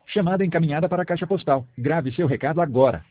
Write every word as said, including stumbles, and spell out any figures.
Chamada encaminhada para a caixa postal. Grave seu recado agora.